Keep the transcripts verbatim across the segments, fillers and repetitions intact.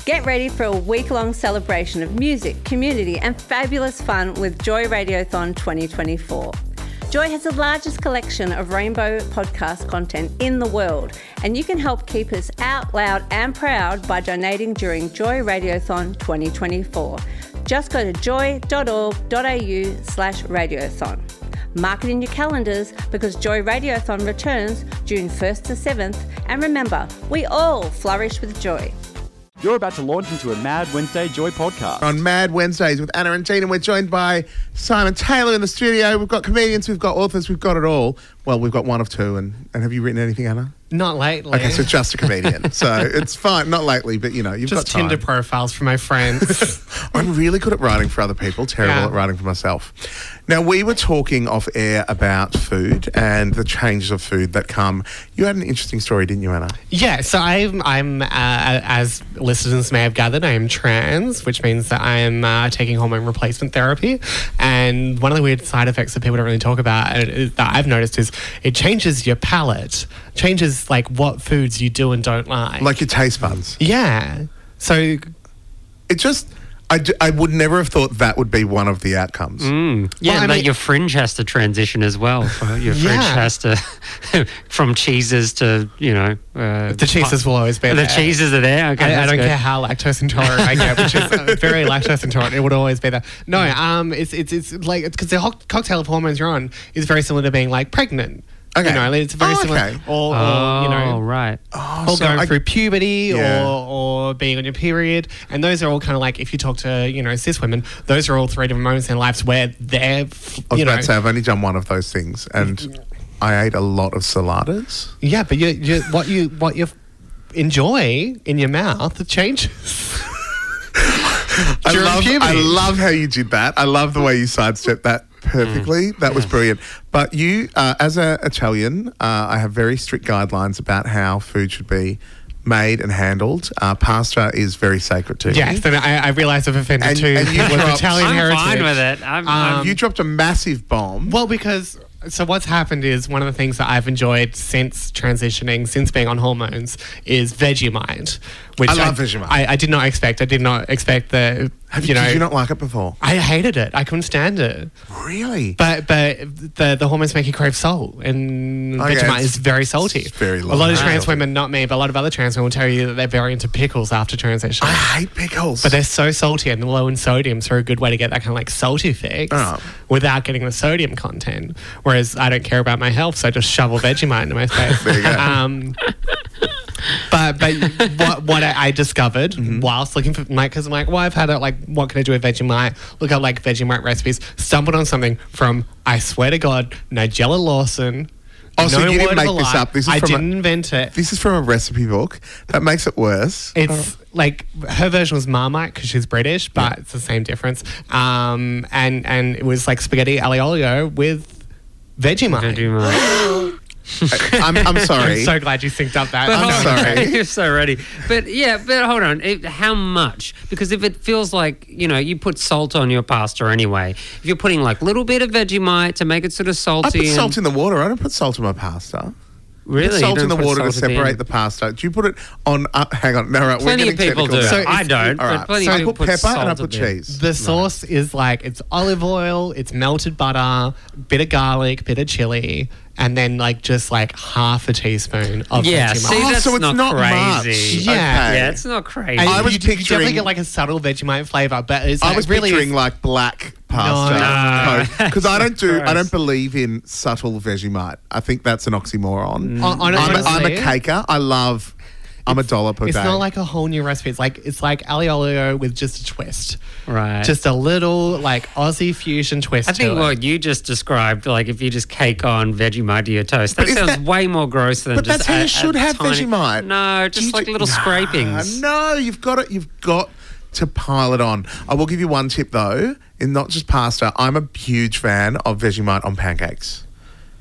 Get ready for a week-long celebration of music, community and fabulous fun with Joy Radiothon twenty twenty-four. Joy has the largest collection of rainbow podcast content in the world, and you can help keep us out loud and proud by donating during Joy Radiothon twenty twenty-four. Just go to joy.org.au slash radiothon. Mark it in your calendars because Joy Radiothon returns June first to seventh, and remember, we all flourish with joy. You're about to launch into a Mad Wednesday Joy podcast. On Mad Wednesdays with Anna and Gina, we're joined by Simon Taylor in the studio. We've got comedians, we've got authors, we've got it all. Well, we've got one of two. And, and have you written anything, Anna? Not lately. Okay, so just a comedian. So it's fine. Not lately, but, you know, you've just got time. Tinder profiles for my friends. I'm really good at writing for other people, terrible Yeah. at writing for myself. Now, we were talking off air about food and the changes of food that come. You had an interesting story, didn't you, Anna? Yeah, so I'm, I'm uh, as listeners may have gathered, I am trans, which means that I am uh, taking hormone replacement therapy. And one of the weird side effects that people don't really talk about and it, that I've noticed is it changes your palate, changes like what foods you do and don't like. Like your taste buds. Yeah. So It just... I, d- I would never have thought that would be one of the outcomes. Mm. Yeah, Well, I and that mean- your fringe has to transition as well. Your fringe Yeah. has to, from cheeses to, you know... Uh, the cheeses will always be The there. cheeses are there? Okay, I, I that's don't good. care how lactose intolerant I get, which is uh, very lactose intolerant. It would always be there. No, um, it's it's it's like because the ho- cocktail of hormones you're on is very similar to being like pregnant. Okay. You know, it's very Oh, similar. okay. Or, or Oh, you know, right. Oh, or so going I- through puberty, Yeah. or or being on your period, and those are all kind of like if you talk to you know cis women, those are all three different moments in their lives where they're f- I was you about know to say, I've only done one of those things, and I ate a lot of saladas. yeah, but you, you what you what you enjoy in your mouth changes. I During love, puberty. I love how you did that. I love the way you sidestepped that perfectly. That was brilliant. But you, uh, as an Italian, uh, I have very strict guidelines about how food should be made and handled. Uh, pasta is very sacred to me. Yes, and I, I realised I've offended And- two and you with dropped- Italian I'm heritage. fine with it. I'm, I'm, Um, You dropped a massive bomb. Well, because so what's happened is one of the things that I've enjoyed since transitioning, since being on hormones, is Vegemite. Which I love Vegemite. I, I did not expect. I did not expect the. Have you you, know, did you not like it before? I hated it. I couldn't stand it. Really? But but the the hormones make you crave salt, and Oh, yeah, Vegemite it's- is very salty. it's very a lot of low trans salty. women, not me, but a lot of other trans women will tell you that they're very into pickles after transition. I hate pickles. But they're so salty and low in sodium, so a good way to get that kind of like salty fix Oh. without getting the sodium content. Whereas I don't care about my health, so I just shovel Vegemite into my face. There you go. Um, but but what what I, I discovered Mm-hmm. whilst looking for like because I'm like, well, I've had it like, what can I do with Vegemite? Look up like Vegemite recipes. Stumbled on something from, I swear to God, Nigella Lawson. Oh, so No you didn't word of make a this lie. up. This is I from a- didn't invent it. This is from a recipe book. That makes it worse. It's like her version was Marmite because she's British, but it's the same difference. Um, and and it was like spaghetti aglio olio with Vegemite. Vegemite. I'm, I'm sorry. I'm so glad you synced up that. But I'm hold on. sorry. You're so ready. But yeah, but hold on. It, how much? Because if it feels like, you know, you put salt on your pasta anyway, if you're putting like little bit of Vegemite to make it sort of I salty. put and, salt in the water. I don't put salt in my pasta. Really? Put You salt don't in the put water to salt at the separate end? the pasta. Do you put it on? Uh, hang on, no, right. Plenty we're of getting people do. technical. So I it's- don't. All but right. plenty So of I people put pepper salt and I at put the end. cheese. The sauce is like it's olive oil, it's melted butter, bit of garlic, bit of chili, and then like just like half a teaspoon of Yeah, Vegemite. see, Oh, that's so it's not, not crazy. much. Yeah. Okay. Yeah, it's not crazy. And I was you, you definitely picturing- get like a subtle Vegemite flavour, but it's I like was really picturing like black pasta No. because I don't do. I Gross. don't believe in subtle Vegemite. I think that's an oxymoron. Hon- I'm, a, honestly, I'm a caker. I love. I'm a dollar per It's day. not like a whole new recipe. It's like it's like aglio olio with just a twist. Right. Just a little like Aussie fusion twist. I think to what it. you just described, like if you just cake on Vegemite to your toast, that But is sounds that- way more gross than But just that's how a- you a should have tiny- Vegemite. No, Do just you like do- little Nah, scrapings. No, you've got it. You've got to pile it on. I will give you one tip though. In not just pasta, I'm a huge fan of Vegemite on pancakes.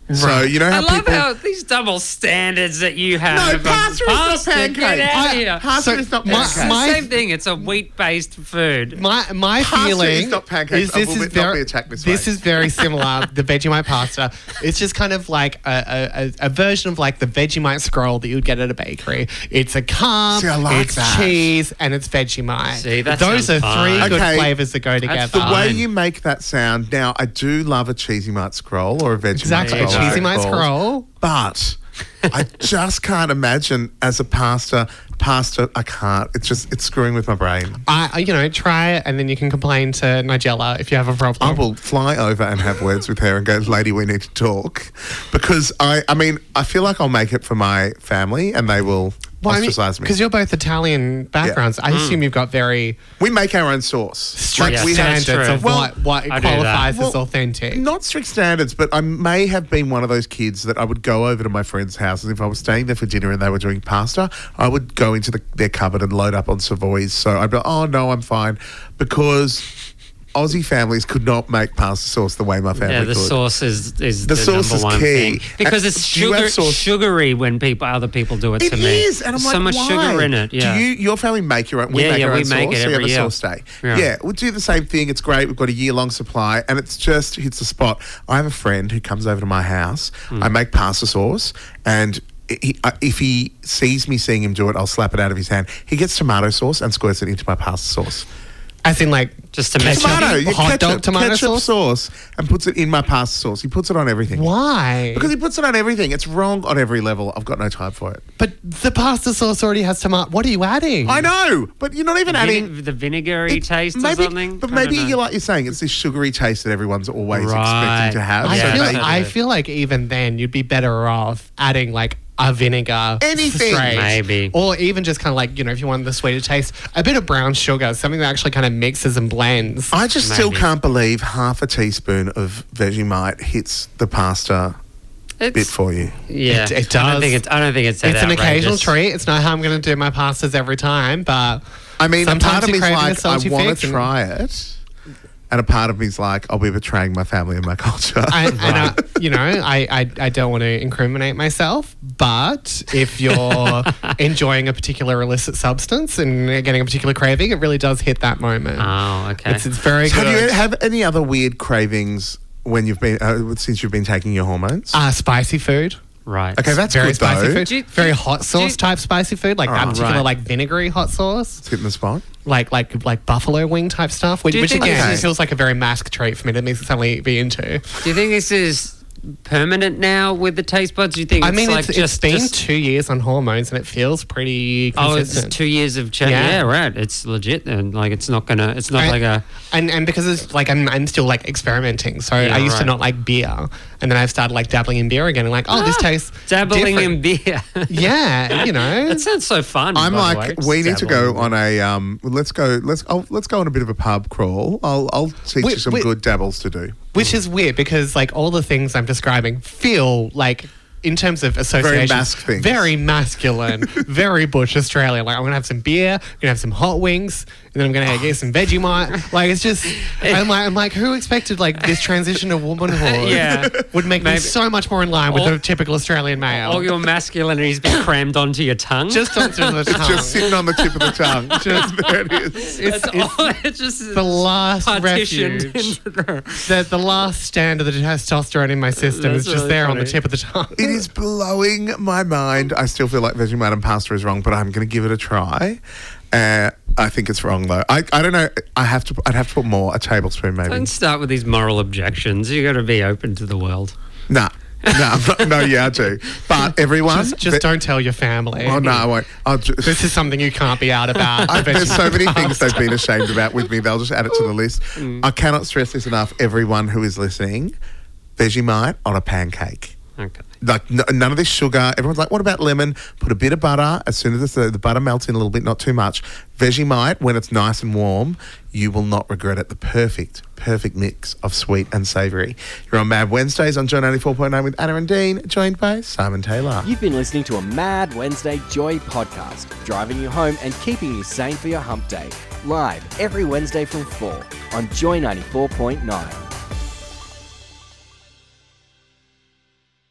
So you know I how love people. how these double standards that you have. No, about pasta is not pasta, pancake. Get out I- of here. pasta So is not my- It's pancake. the my- same thing. It's a wheat-based food. My my Pasta feeling is not pancakes. is I this will is not very be attacked this this way. is very similar. The Vegemite pasta. It's just kind of like a, a, a, a version of like the Vegemite scroll that you'd get at a bakery. It's a carb, See, I like it's that. cheese, and it's Vegemite. See, that Those sounds are three fine. good Okay. flavors that go together. That's The way Fine. you make that sound. Now, I do love a cheesy mite scroll or a Vegemite Exactly, a scroll. as cheesy they're mite called. scroll. But I just can't imagine as a pasta. Pasta, I can't. It's just, it's screwing with my brain. I, I- you know, try it, and then you can complain to Nigella if you have a problem. I will fly over and have words with her and go, lady, we need to talk. Because I, I mean, I feel like I'll make it for my family and they will ostracize me. Because you're both Italian backgrounds, I assume you've got very We make our own sauce. strict Yes, we have, that's standards true. of Well, what, what I do that. qualifies as Well, authentic. Not strict standards, but I may have been one of those kids that I would go over to my friends' houses. If I was staying there for dinner and they were doing pasta, I would go into the, their cupboard and load up on Savoys. So I'd be like, oh, no, I'm fine. Because Aussie families could not make pasta sauce the way my family Yeah, the could. sauce is, is The the, sauce number is one key. thing. Because And it's do you have sugar, sauce- sugary when people other people do it, It to me. is, and I'm There's like, so much why? sugar in it. Yeah. Do you, your family make your own? We Yeah, make yeah, our we own make sauce. it so you every have a year. sauce day. Yeah. Yeah. we do the same thing. It's great. We've got a year long supply, and it's just hits the spot. I have a friend who comes over to my house. Hmm. I make pasta sauce, and he, uh, if he sees me seeing him do it, I'll slap it out of his hand. He gets tomato sauce and squirts it into my pasta sauce. As in, like, Just to make ketchup, Tomato, you hot ketchup, dog tomato ketchup sauce? sauce, and puts it in my pasta sauce. He puts it on everything. Why? Because he puts it on everything. It's wrong on every level. I've got no time for it. but the pasta sauce already has tomato. What are you adding? I know, but you're not even adding. Vine- the vinegary It- taste maybe, or something. But I don't maybe know. you like you're saying it's this sugary taste that everyone's always Right. expecting to have. I, Yeah, so feel, they- that's I it. feel like even then you'd be better off adding like a vinegar. Anything. straight. Maybe. Or even just kind of like, you know, if you want the sweeter taste, a bit of brown sugar, something that actually kind of mixes and blends. I just still Maybe. can't believe half a teaspoon of Vegemite hits the pasta It's- bit for you. Yeah, It- it I don't does. think it's. I don't think it's. that It's an occasional outrageous. treat. It's not how I'm going to do my pastas every time, but I mean, a sometimes part of you're me's craving a like, I salty want fix to and- try it. And a part of me's like, I'll be betraying my family and my culture. I, and I, you know, I, I, I don't want to incriminate myself, but if you're enjoying a particular illicit substance and getting a particular craving, it really does hit that moment. Oh, okay. It's, it's very Have good. you have any other weird cravings when you've been uh, since you've been taking your hormones? uh, spicy food. right. Okay, that's very good spicy though. food. Do you- very do- hot do sauce you- type spicy food, like that Oh, particular right. like vinegary hot sauce, It's hitting the spot. like like like buffalo wing type stuff, which, Do you which think again this is- feels like a very mask trait for me to suddenly be into. Do you think this is permanent now with the taste buds? Do you think I it's mean, like it's, just it's been just- two years on hormones and it feels pretty Oh, consistent. it's two years of chat. Yeah. Yeah. right. It's legit then. Like it's not gonna. It's not I- like a. and and because it's like I'm, I'm still like experimenting, so Yeah, I used to right. not like beer, and then I've started like dabbling in beer again, and like, oh, this Ah, tastes dabbling different. in beer. Yeah, you know, That sounds so fun. I'm by the like, way. we need to go dabbling. on a um. Let's go. Let's oh, let's go on a bit of a pub crawl. I'll I'll teach Wait, you some wait. good dabbles to do. which is weird because like all the things I'm describing feel like. In terms of associations, mask things. very masculine, very bush Australian. Like I'm gonna have some beer, I'm gonna have some hot wings, and then I'm gonna get some Vegemite. Like it's just, I'm like, I'm like, who expected like this transition to womanhood? Yeah. would make me Maybe- so much more in line with All- a typical Australian male. All your masculinity's been crammed onto your tongue. just onto the It's tongue. just sitting on the tip of the tongue. Just there it is. it's, it's, it's all, it's just the last partitioned refuge. into the. the, the last stand of the testosterone in my system That's is just really there on the funny. tip of the tongue. It is blowing my mind. I still feel like Vegemite and pasta is wrong, but I'm going to give it a try. Uh, I think it's wrong though. I, I don't know. I have to. I'd have to put more. A tablespoon maybe. Don't start with these moral objections. You got to be open to the world. Nah. No, I'm not, no, yeah, I do. But everyone, Just, just Ve- don't tell your family. Oh no, I won't. I'll just, This is something you can't be out about. I, there's so many things they've been ashamed about with me. They'll just add it to the list. I cannot stress this enough. Everyone who is listening, Vegemite on a pancake. Okay. Like n- none of this sugar. Everyone's like, what about lemon? Put a bit of butter. As soon as the, the butter melts in a little bit, not too much. Vegemite, when it's nice and warm, you will not regret it. The perfect, perfect mix of sweet and savoury. You're on Mad Wednesdays on Joy ninety-four point nine with Anna and Dean, joined by Simon Taylor. You've been listening to a Mad Wednesday Joy podcast, driving you home and keeping you sane for your hump day. Live every Wednesday from four on Joy ninety-four point nine.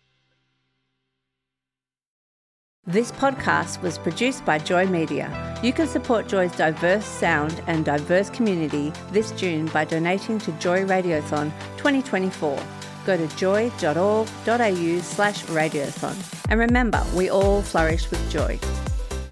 This podcast was produced by Joy Media. You can support Joy's diverse sound and diverse community this June by donating to Joy Radiothon twenty twenty-four. Go to joy.org.au slash radiothon. And remember, we all flourish with joy.